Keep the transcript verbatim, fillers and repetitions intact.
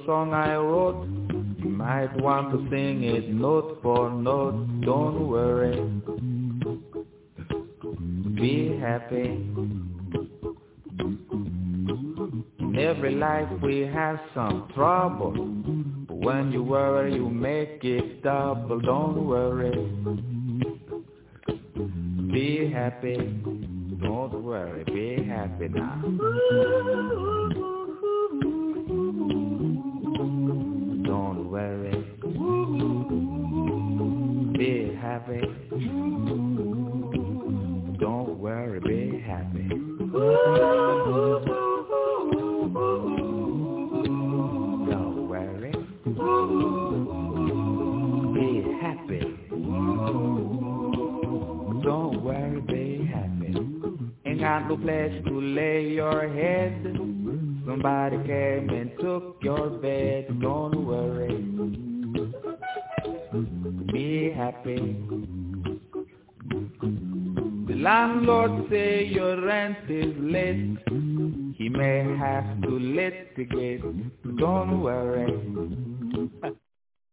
song I wrote. You might want to sing it note for note. Don't worry. Be happy. In every life we have some trouble. But when you worry, you make it double. Don't worry. Be happy. Don't worry. Be happy now. Don't worry. Be happy. Don't worry. Be happy. Don't worry. Be happy. Don't worry. Be happy. Ain't got no place to lay your head. Somebody came and took your bed. Don't worry. Be happy. The landlord say your rent is late. He may have to litigate. Don't worry.